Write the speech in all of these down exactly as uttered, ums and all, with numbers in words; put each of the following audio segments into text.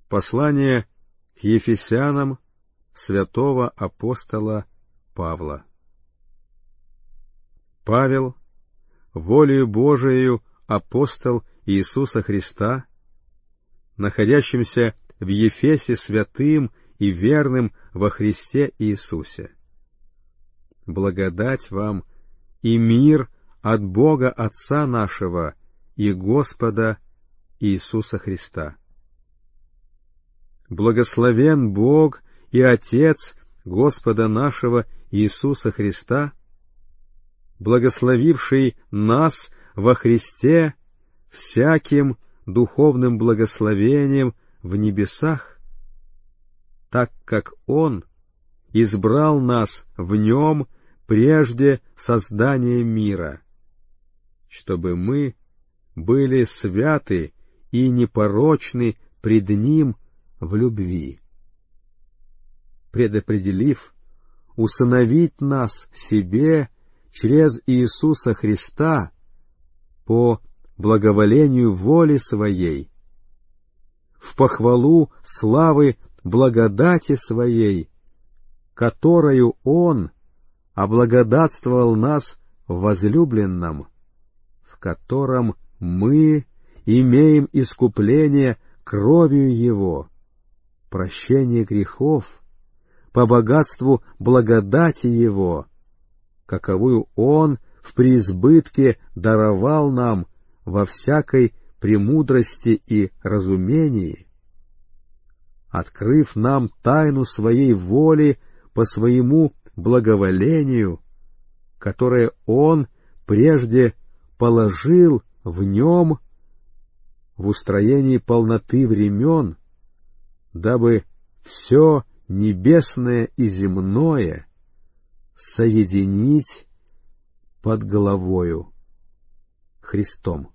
Послание к Ефесянам святого апостола Павла. Павел, волею Божией апостол Иисуса Христа, находящимся в Ефесе святым и верным во Христе Иисусе. Благодать вам и мир от Бога Отца нашего и Господа Иисуса Христа. Благословен Бог и Отец Господа нашего Иисуса Христа, благословивший нас во Христе всяким духовным благословением в небесах, так как Он избрал нас в Нем прежде создания мира, чтобы мы были святы и непорочны пред Ним в любви, предопределив усыновить нас себе через Иисуса Христа по благоволению воли Своей, в похвалу славы благодати Своей, которою Он облагодатствовал нас в возлюбленном, в котором мы имеем искупление кровью Его, прощение грехов, по богатству благодати Его, каковую Он в преизбытке даровал нам во всякой премудрости и разумении, открыв нам тайну Своей воли по Своему благоволению, которое Он прежде положил в Нем в устроении полноты времен, дабы все небесное и земное соединить под головою Христом.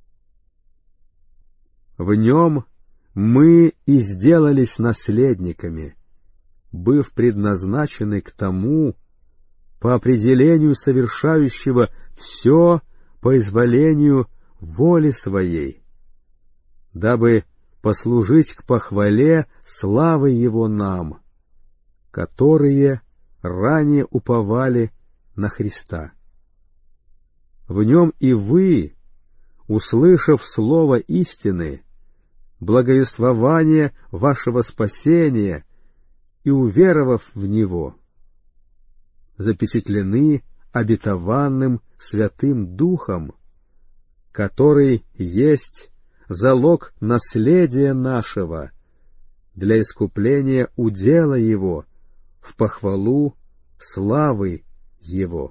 В Нем мы и сделались наследниками, быв предназначены к тому, по определению совершающего все по изволению воли Своей, дабы послужить к похвале славы Его нам, которые ранее уповали на Христа. В Нем и вы, услышав слово истины, благовествование вашего спасения и уверовав в Него, запечатлены обетованным Святым Духом, который есть залог наследия нашего для искупления удела Его в похвалу славы Его.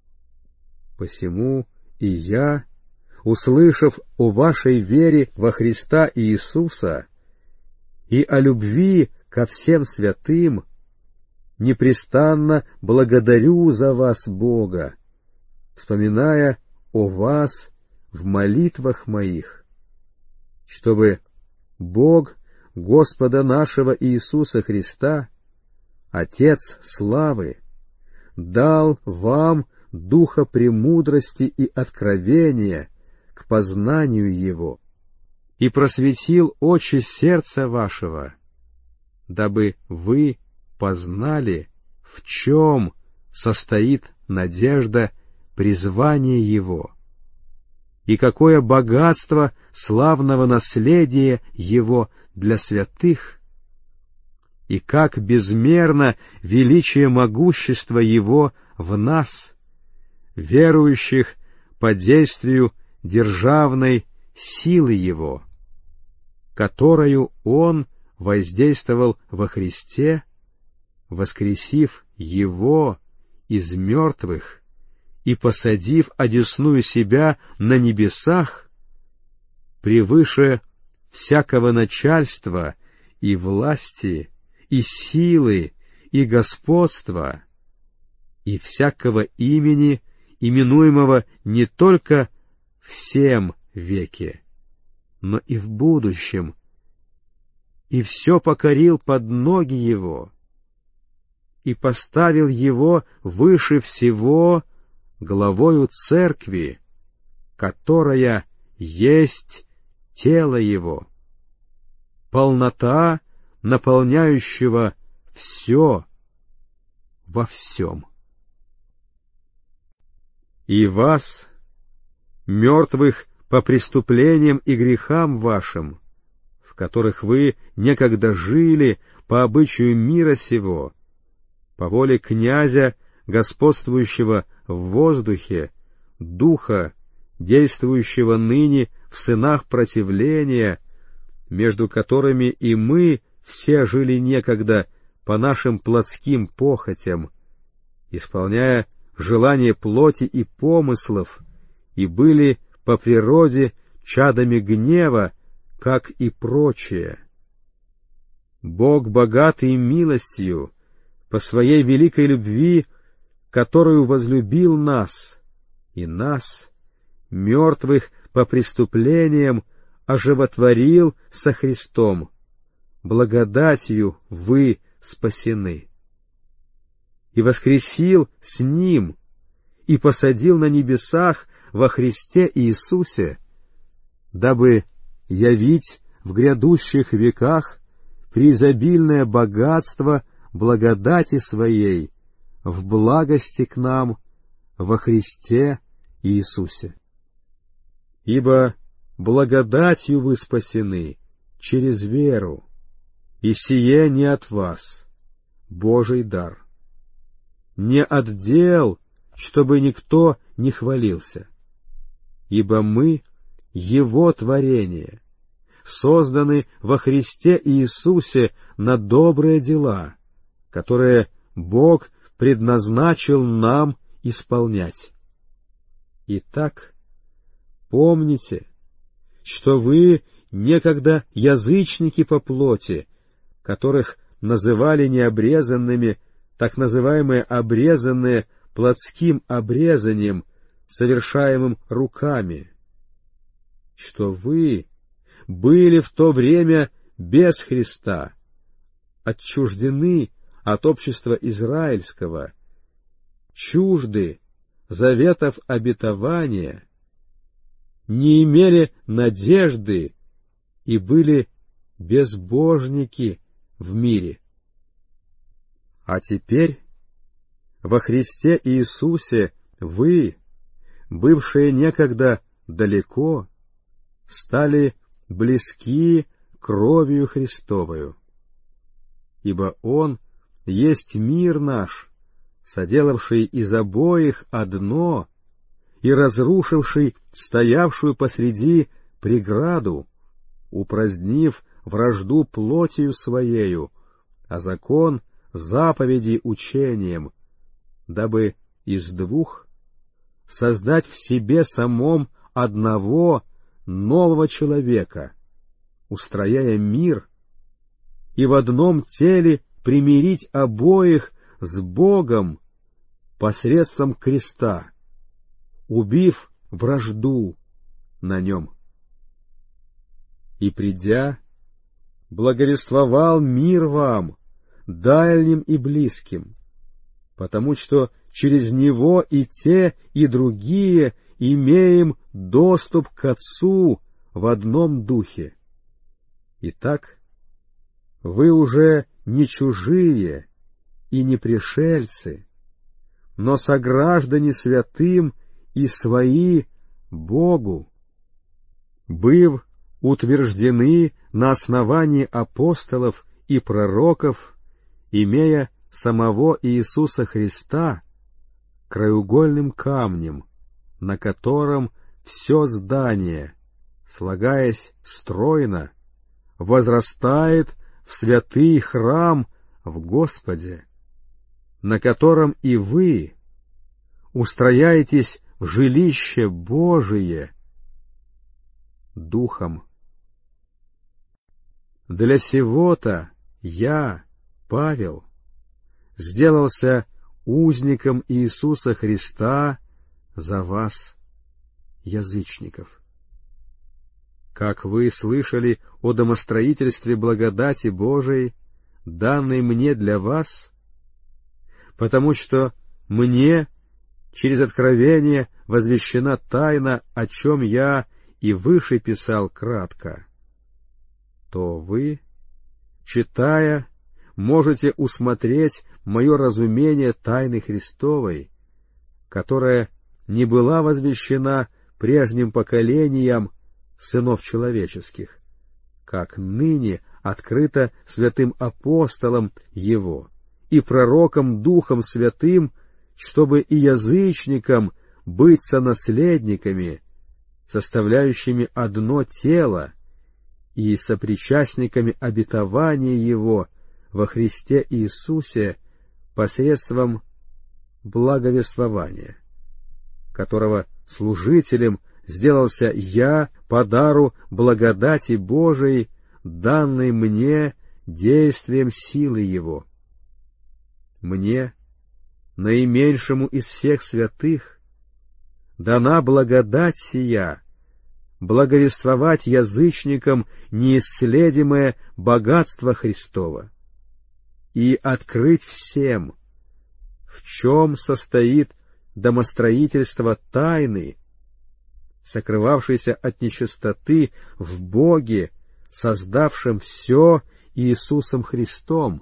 Посему и я, услышав о вашей вере во Христа Иисуса и о любви ко всем святым, непрестанно благодарю за вас Бога, вспоминая о вас в молитвах моих, чтобы Бог Господа нашего Иисуса Христа, Отец славы, дал вам духа премудрости и откровения к познанию Его и просветил очи сердца вашего, дабы вы познали, в чем состоит надежда призвания Его, и какое богатство славного наследия Его для святых, и как безмерно величие могущества Его в нас, верующих по действию державной силы Его, которою Он воздействовал во Христе, воскресив Его из мертвых и посадив одесную Себя на небесах, превыше всякого начальства и власти, и силы, и господства, и всякого имени, именуемого не только в сем веке, но и в будущем, и все покорил под ноги Его, и поставил Его выше всего главою Церкви, которая есть тело Его, полнота, наполняющего все во всем. И вас, мертвых по преступлениям и грехам вашим, в которых вы некогда жили по обычаю мира сего, по воле князя, господствующего в воздухе, духа, действующего ныне в сынах противления, между которыми и мы все жили некогда по нашим плотским похотям, исполняя желания плоти и помыслов, и были по природе чадами гнева, как и прочее. Бог, богатый милостью, по своей великой любви, которую возлюбил нас, и нас, мертвых по преступлениям, оживотворил со Христом, благодатью вы спасены. И воскресил с Ним, и посадил на небесах во Христе Иисусе, дабы явить в грядущих веках преизобильное богатство благодати Своей в благости к нам во Христе Иисусе. Ибо благодатью вы спасены через веру, и сие не от вас, Божий дар, не от дел, чтобы никто не хвалился. Ибо мы — Его творение, созданы во Христе Иисусе на добрые дела, которые Бог предназначил нам исполнять. Итак, помните, что вы некогда язычники по плоти, которых называли необрезанными, так называемые обрезанные плотским обрезанием, совершаемым руками, что вы были в то время без Христа, отчуждены от общества израильского, чужды заветов обетования, не имели надежды и были безбожники в мире. А теперь во Христе Иисусе вы, бывшие некогда далеко, стали близки кровью Христовою. Ибо Он есть мир наш, соделавший из обоих одно и разрушивший стоявшую посреди преграду, упразднив вражду плотью Своею, а закон заповеди учением, дабы из двух создать в себе самом одного нового человека, устрояя мир, и в одном теле примирить обоих с Богом посредством креста, убив вражду на нем. И придя, благовествовал мир вам, дальним и близким, потому что через Него и те, и другие имеем доступ к Отцу в одном духе. Итак, вы уже не чужие и не пришельцы, но сограждане святым и свои Богу, быв утверждены на основании апостолов и пророков, имея самого Иисуса Христа краеугольным камнем, на котором все здание, слагаясь стройно, возрастает в святый храм в Господе, на котором и вы устрояетесь в жилище Божие Духом. Для сего-то я, Павел, сделался узником Иисуса Христа за вас, язычников. Как вы слышали о домостроительстве благодати Божией, данной мне для вас, потому что мне через откровение возвещена тайна, о чем я и выше писал кратко, то вы читая, можете усмотреть мое разумение тайны Христовой, которая не была возвещена прежним поколениям сынов человеческих, как ныне открыто святым апостолам Его и пророкам Духом Святым, чтобы и язычникам быть сонаследниками, составляющими одно тело, и сопричастниками обетования Его во Христе Иисусе посредством благовествования, которого служителем сделался я по дару благодати Божией, данной мне действием силы Его. Мне, наименьшему из всех святых, дана благодать сия, благовествовать язычникам неисследимое богатство Христово и открыть всем, в чем состоит домостроительство тайны, сокрывавшейся от нечистоты в Боге, создавшем все Иисусом Христом,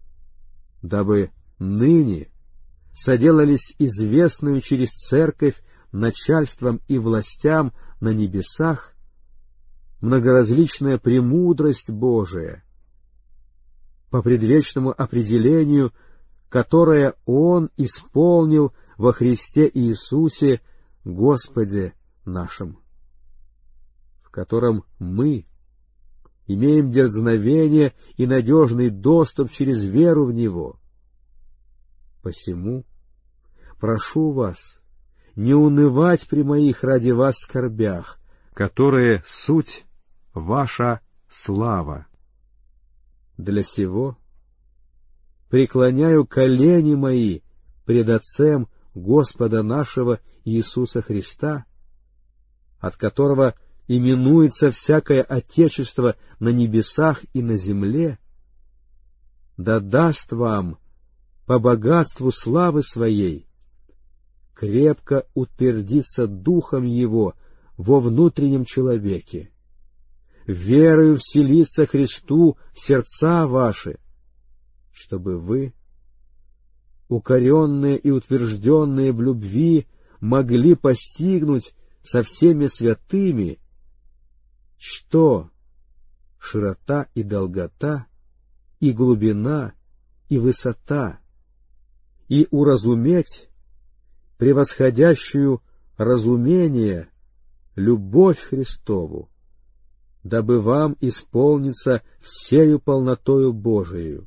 дабы ныне соделались известную через Церковь начальствам и властям на небесах многоразличная премудрость Божия, по предвечному определению, которое Он исполнил во Христе Иисусе Господе нашим, в котором мы имеем дерзновение и надежный доступ через веру в Него. Посему прошу вас не унывать при моих ради вас скорбях, которые суть ваша слава. Для сего преклоняю колени мои пред Отцем Господа нашего Иисуса Христа, от которого именуется всякое отечество на небесах и на земле, да даст вам по богатству славы Своей крепко утвердиться Духом Его во внутреннем человеке, верою вселиться Христу в сердца ваши, чтобы вы, укоренные и утвержденные в любви, могли постигнуть со всеми святыми, что широта и долгота, и глубина, и высота, и уразуметь превосходящую разумение любовь Христову, дабы вам исполниться всею полнотою Божией.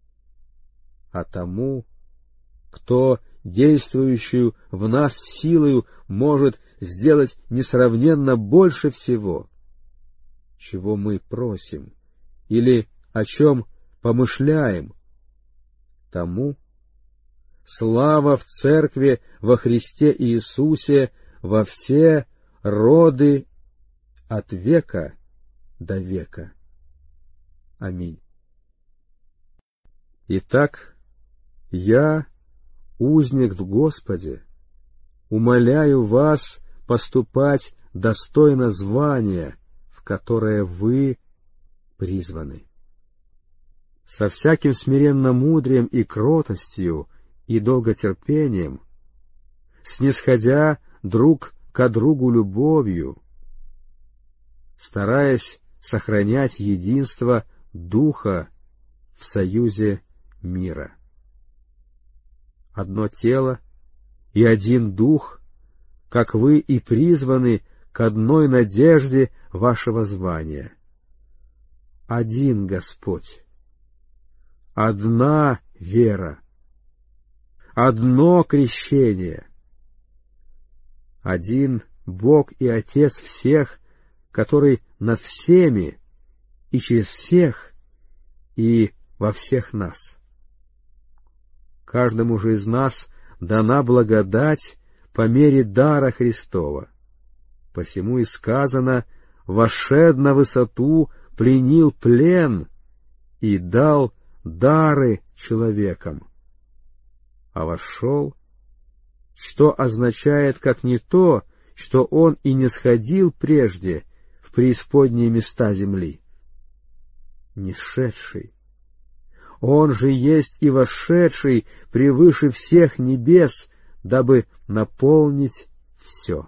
А тому, кто действующую в нас силою может сделать несравненно больше всего, чего мы просим или о чем помышляем, тому слава в Церкви во Христе Иисусе во все роды от века до века. Аминь. Итак, я, узник в Господе, умоляю вас поступать достойно звания, в которое вы призваны. Со всяким смиренномудрием и кротостью и долготерпением, снисходя друг ко другу любовью, стараясь сохранять единство Духа в союзе мира. Одно тело и один Дух, как вы и призваны к одной надежде вашего звания. Один Господь, одна вера, одно крещение, один Бог и Отец всех, который над всеми и через всех и во всех нас. Каждому же из нас дана благодать по мере дара Христова. Посему и сказано: «Вошед на высоту, пленил плен и дал дары человекам». А вошел, что означает как не то, что он и не сходил прежде в преисподние места земли. Нисшедший, Он же есть и вошедший превыше всех небес, дабы наполнить все.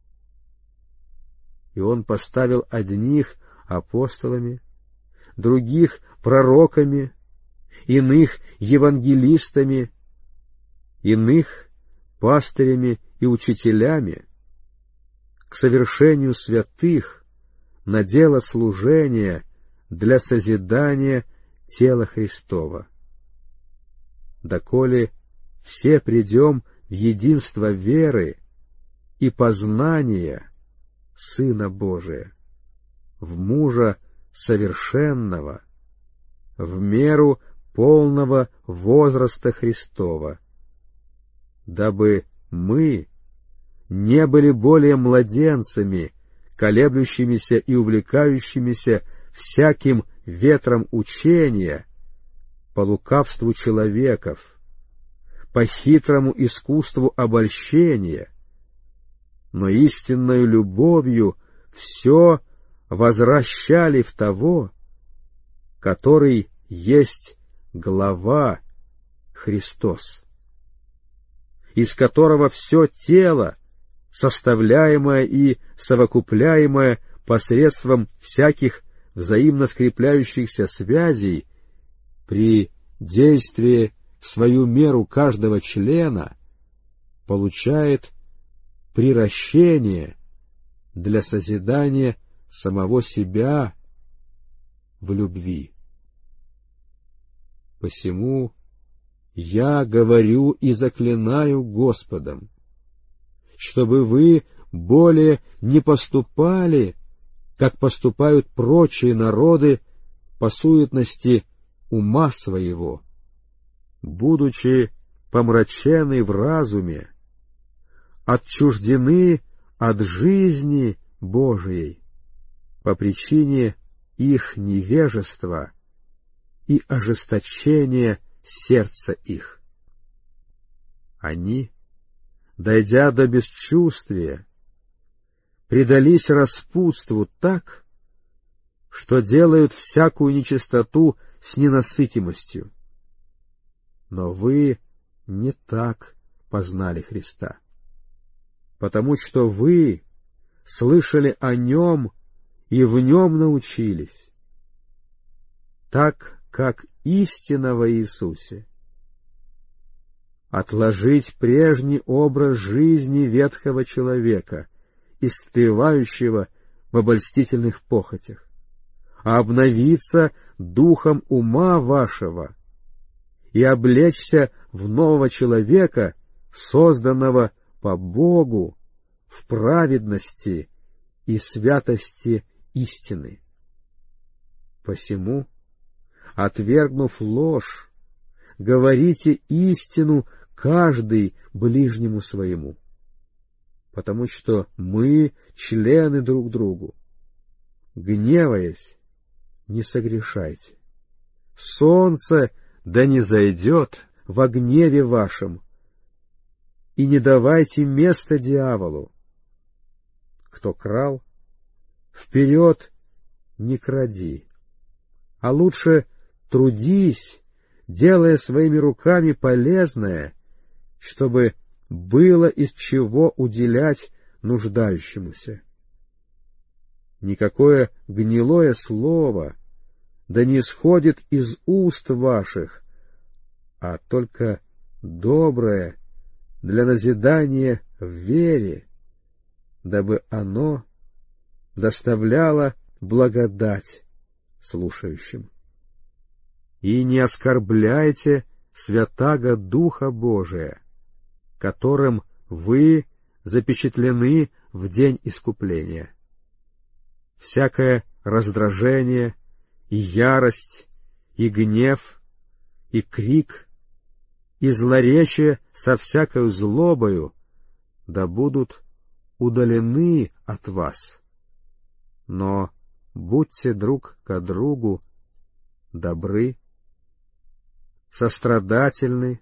И он поставил одних апостолами, других пророками, иных евангелистами, иных пастырями и учителями к совершению святых на дело служения для созидания тела Христова. Доколе все придем в единство веры и познания Сына Божия, в мужа совершенного, в меру полного возраста Христова, дабы мы не были более младенцами, колеблющимися и увлекающимися всяким ветром учения, по лукавству человеков, по хитрому искусству обольщения, но истинною любовью все возвращали в того, который есть глава Христос, из которого все тело, составляемое и совокупляемое посредством всяких взаимно скрепляющихся связей, при действии в свою меру каждого члена, получает приращение для созидания самого себя в любви. Посему я говорю и заклинаю Господом, чтобы вы более не поступали, как поступают прочие народы по суетности ума своего, будучи помрачены в разуме, отчуждены от жизни Божией по причине их невежества и ожесточения сердца их. Они, дойдя до бесчувствия, предались распутству так, что делают всякую нечистоту с ненасытимостью. Но вы не так познали Христа, потому что вы слышали о Нем и в Нем научились, так как истина во Иисусе. Отложить прежний образ жизни ветхого человека, истлевающего в обольстительных похотях, а обновиться духом ума вашего и облечься в нового человека, созданного по Богу в праведности и святости истины. Посему, отвергнув ложь, говорите истину каждый ближнему своему, потому что мы члены друг другу. Гневаясь, не согрешайте. Солнце да не зайдет во гневе вашем, и не давайте места дьяволу. Кто крал, вперед не кради, а лучше трудись, делая своими руками полезное, чтобы было из чего уделять нуждающемуся. Никакое гнилое слово да не исходит из уст ваших, а только доброе для назидания в вере, дабы оно доставляло благодать слушающим. И не оскорбляйте святаго Духа Божия, которым вы запечатлены в день искупления. Всякое раздражение и ярость, и гнев, и крик, и злоречие со всякою злобою да будут удалены от вас. Но будьте друг ко другу добры, сострадательны,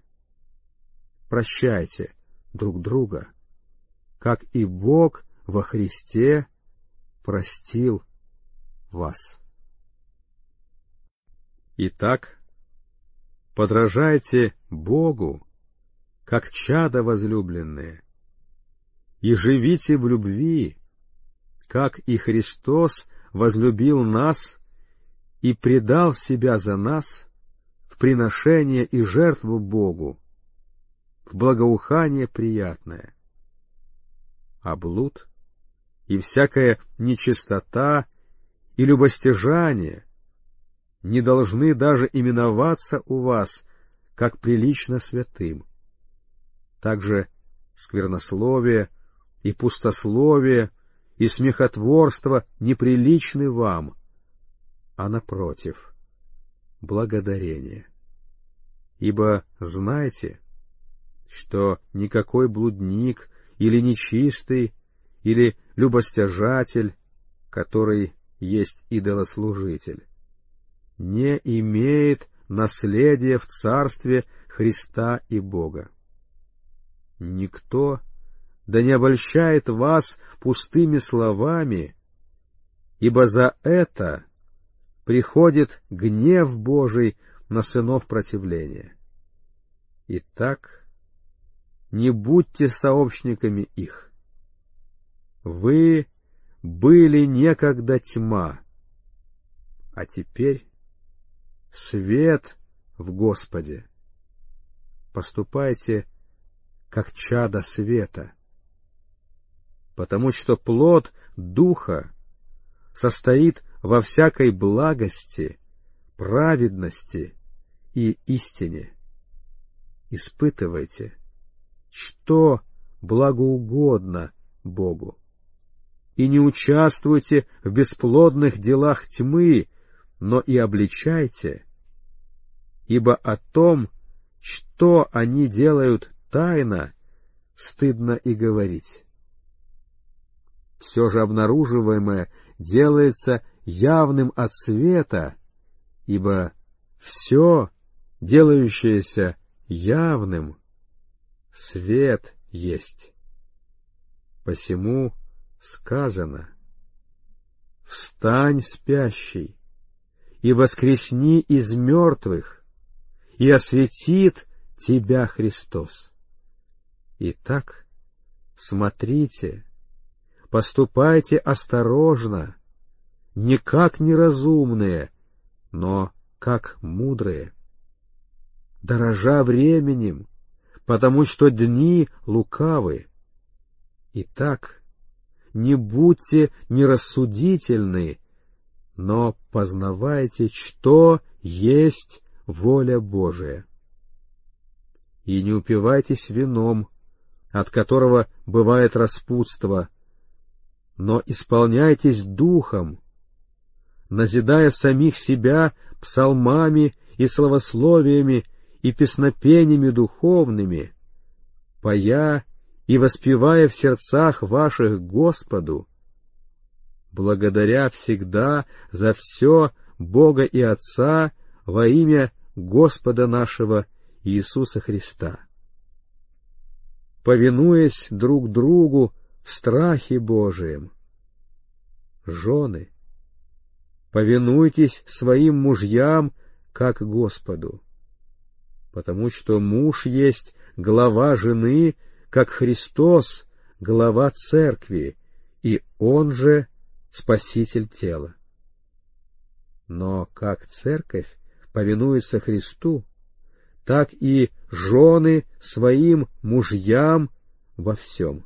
прощайте друг друга, как и Бог во Христе простил вас. Итак, подражайте Богу, как чада возлюбленные, и живите в любви, как и Христос возлюбил нас и предал себя за нас в приношение и жертву Богу, в благоухание приятное. А блуд и всякая нечистота и любостяжание не должны даже именоваться у вас, как прилично святым. Также сквернословие и пустословие и смехотворство неприличны вам, а напротив, благодарение. Ибо знайте, что никакой блудник или нечистый, или любостяжатель, который есть идолослужитель, не имеет наследия в Царстве Христа и Бога. Никто да не обольщает вас пустыми словами, ибо за это приходит гнев Божий на сынов противления. Итак, не будьте сообщниками их. Вы были некогда тьма, а теперь свет в Господе. Поступайте, как чада света, потому что плод Духа состоит во всякой благости, праведности и истине. Испытывайте, что благоугодно Богу, и не участвуйте в бесплодных делах тьмы, но и обличайте, ибо о том, что они делают тайно, стыдно и говорить. Все же обнаруживаемое делается явным от света, ибо все, делающееся явным, свет есть. Посему сказано: «Встань, спящий, и воскресни из мертвых, и осветит тебя Христос». Итак, смотрите, поступайте осторожно, не как неразумные, но как мудрые, дорожа временем, потому что дни лукавы. Итак, не будьте нерассудительны, но познавайте, что есть воля Божия. И не упивайтесь вином, от которого бывает распутство, но исполняйтесь духом, назидая самих себя псалмами и славословиями и песнопениями духовными, поя и воспевая в сердцах ваших Господу, благодаря всегда за все Бога и Отца во имя Господа нашего Иисуса Христа, повинуясь друг другу в страхе Божием. Жены, повинуйтесь своим мужьям, как Господу, потому что муж есть глава жены, как Христос глава церкви, и Он же Спаситель тела. Но как церковь повинуется Христу, так и жены своим мужьям во всем.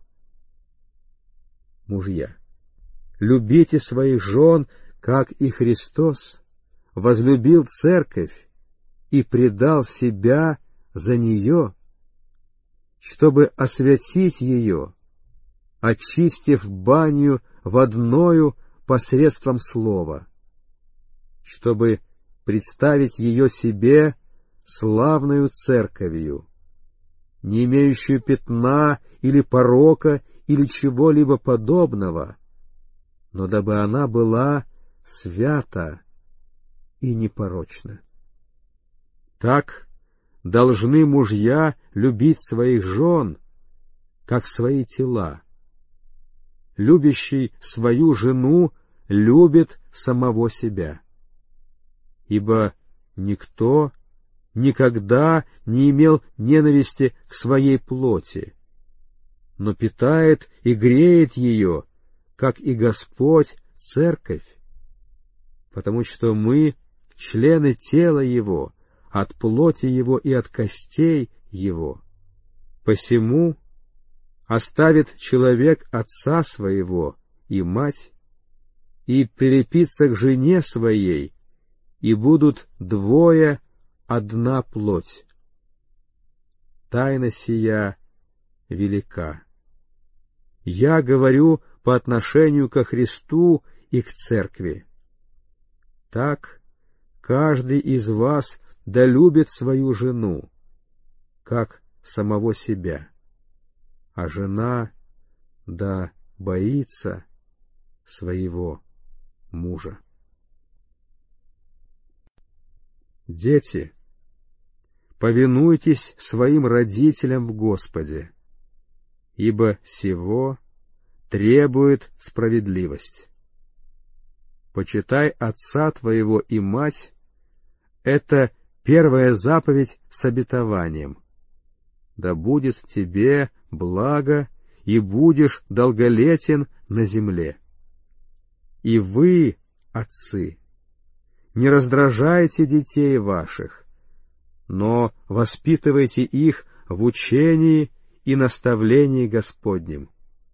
Мужья, любите своих жен, как и Христос возлюбил церковь и предал себя за нее, чтобы освятить ее, очистив баню водною посредством слова, чтобы представить ее себе славною церковью, не имеющую пятна или порока или чего-либо подобного, но дабы она была свята и непорочна. Так должны мужья любить своих жен, как свои тела. Любящий свою жену любит самого себя. Ибо никто никогда не имел ненависти к своей плоти, но питает и греет ее, как и Господь церковь, потому что мы члены тела Его, от плоти Его и от костей Его. Посему оставит человек отца своего и мать, и прилепится к жене своей, и будут двое одна плоть. Тайна сия велика. Я говорю по отношению ко Христу и к церкви. Так каждый из вас да любит свою жену, как самого себя, а жена да боится своего мужа. Дети, повинуйтесь своим родителям в Господе, ибо сего требует справедливость. Почитай отца твоего и мать — это первая заповедь с обетованием. Да будет тебе благо, и будешь долголетен на земле. И вы, отцы, не раздражайте детей ваших, но воспитывайте их в учении и наставлении Господнем.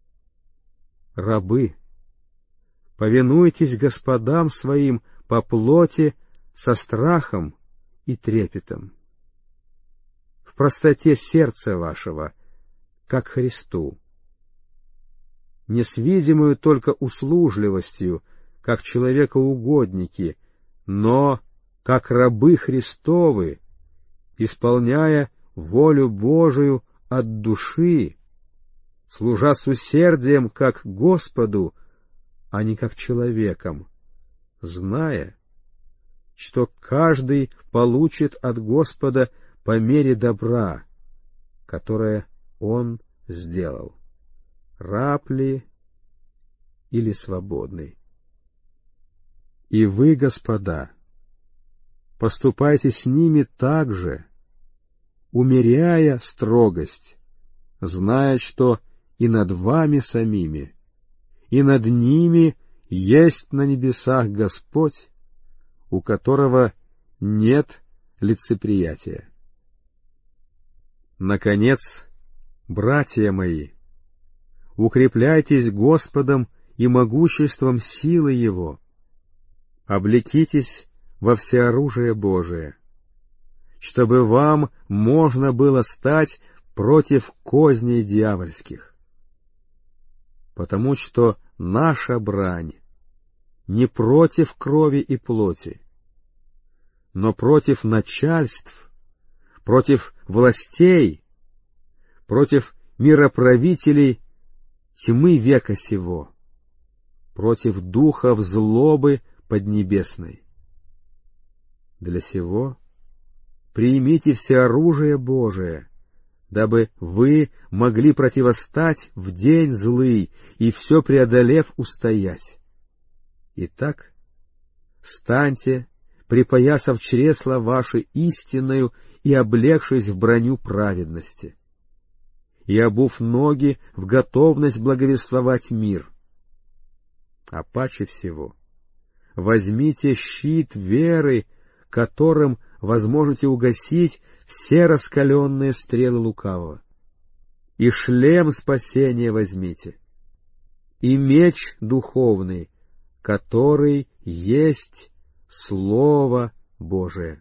Рабы, повинуйтесь господам своим по плоти со страхом и трепетом, в простоте сердца вашего, как Христу, не с видимою только услужливостью, как человекоугодники, но как рабы Христовы, исполняя волю Божию от души, служа с усердием как Господу, а не как человеком, зная, что каждый получит от Господа по мере добра, которое Он сделал, раб ли или свободный. И вы, господа, поступайте с ними так же, умеряя строгость, зная, что и над вами самими, и над ними есть на небесах Господь, у которого нет лицеприятия. Наконец, братья мои, укрепляйтесь Господом и могуществом силы Его, облекитесь во всеоружие Божие, чтобы вам можно было стать против козней дьявольских. Потому что наша брань не против крови и плоти, но против начальств, против властей, против мироправителей тьмы века сего, против духов злобы поднебесной. Для сего примите всеоружие Божие, дабы вы могли противостать в день злый и все преодолев устоять. Итак, станьте, припоясав чресла ваши истинною и облегшись в броню праведности, и обув ноги в готовность благовествовать мир. А паче всего возьмите щит веры, которым возможете угасить все раскаленные стрелы лукавого, и шлем спасения возьмите, и меч духовный, который есть Слово Божие.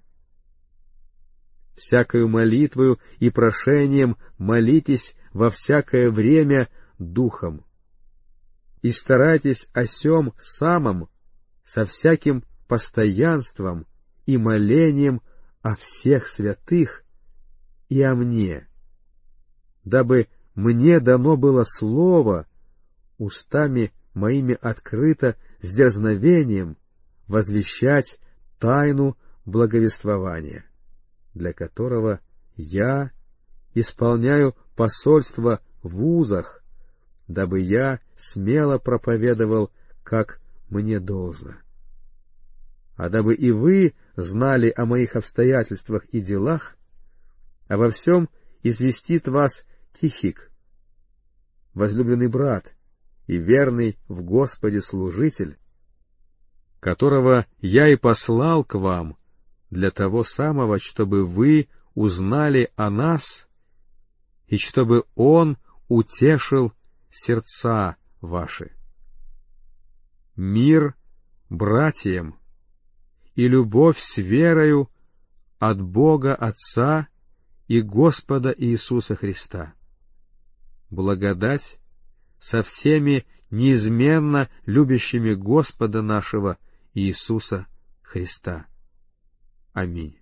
Всякою молитвою и прошением молитесь во всякое время духом, и старайтесь о сем самом со всяким постоянством и молением о всех святых и о мне, дабы мне дано было слово устами моими открыто с дерзновением возвещать тайну благовествования, для которого я исполняю посольство в узах, дабы я смело проповедовал, как мне должно. А дабы и вы знали о моих обстоятельствах и делах, обо всем известит вас Тихик, возлюбленный брат и верный в Господе служитель, которого я и послал к вам для того самого, чтобы вы узнали о нас и чтобы он утешил сердца ваши. Мир братьям и любовь с верою от Бога Отца и Господа Иисуса Христа. Благодать со всеми неизменно любящими Господа нашего Иисуса Христа. Аминь.